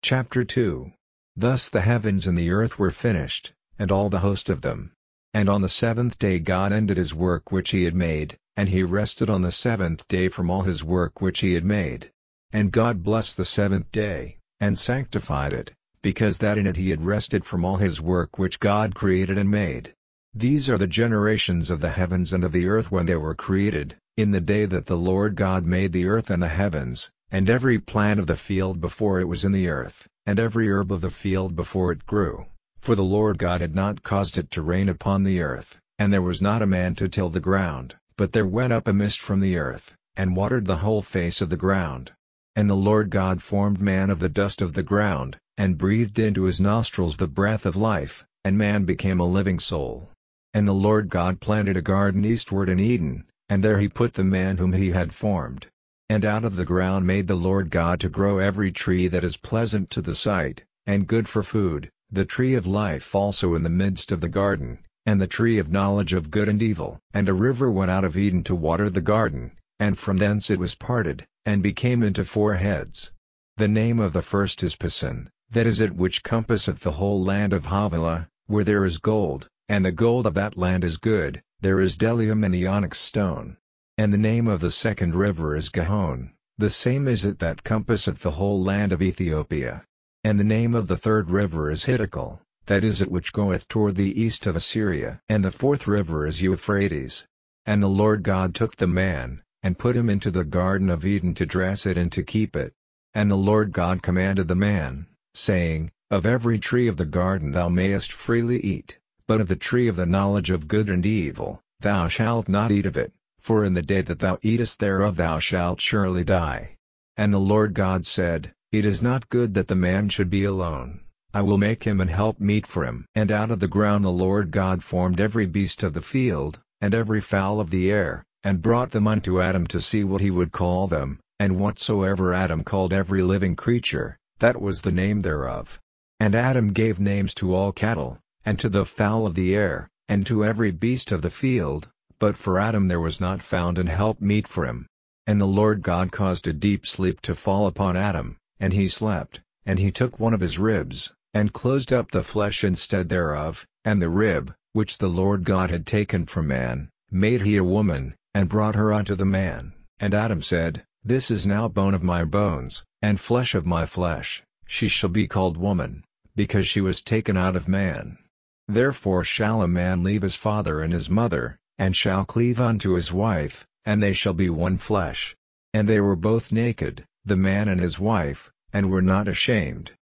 Chapter 2. Thus the heavens and the earth were finished, and all the host of them. And on the seventh day God ended his work which he had made, and he rested on the seventh day from all his work which he had made. And God blessed the seventh day, and sanctified it, because that in it he had rested from all his work which God created and made. These are the generations of the heavens and of the earth when they were created, in the day that the Lord God made the earth and the heavens, and every plant of the field before it was in the earth, and every herb of the field before it grew. For the Lord God had not caused it to rain upon the earth, and there was not a man to till the ground, but there went up a mist from the earth, and watered the whole face of the ground. And the Lord God formed man of the dust of the ground, and breathed into his nostrils the breath of life, and man became a living soul. And the Lord God planted a garden eastward in Eden, and there he put the man whom he had formed. And out of the ground made the Lord God to grow every tree that is pleasant to the sight, and good for food, the tree of life also in the midst of the garden, and the tree of knowledge of good and evil. And a river went out of Eden to water the garden, and from thence it was parted, and became into four heads. The name of the first is Pison, that is it which compasseth the whole land of Havilah, where there is gold, and the gold of that land is good, there is bdellium and the onyx stone. And the name of the second river is Gihon, the same is it that compasseth the whole land of Ethiopia. And the name of the third river is Hiddekel, that is it which goeth toward the east of Assyria. And the fourth river is Euphrates. And the Lord God took the man, and put him into the garden of Eden to dress it and to keep it. And the Lord God commanded the man, saying, Of every tree of the garden thou mayest freely eat, but of the tree of the knowledge of good and evil, thou shalt not eat of it, for in the day that thou eatest thereof thou shalt surely die. And the Lord God said, It is not good that the man should be alone, I will make him an helpmeet for him. And out of the ground the Lord God formed every beast of the field, and every fowl of the air, and brought them unto Adam to see what he would call them, and whatsoever Adam called every living creature, that was the name thereof. And Adam gave names to all cattle, and to the fowl of the air, and to every beast of the field, but for Adam there was not found an helpmeet for him. And the Lord God caused a deep sleep to fall upon Adam, and he slept, and he took one of his ribs, and closed up the flesh instead thereof, and the rib, which the Lord God had taken from man, made he a woman, and brought her unto the man. And Adam said, This is now bone of my bones, and flesh of my flesh, she shall be called woman, because she was taken out of man. Therefore shall a man leave his father and his mother, and shall cleave unto his wife, and they shall be one flesh. And they were both naked, the man and his wife, and were not ashamed.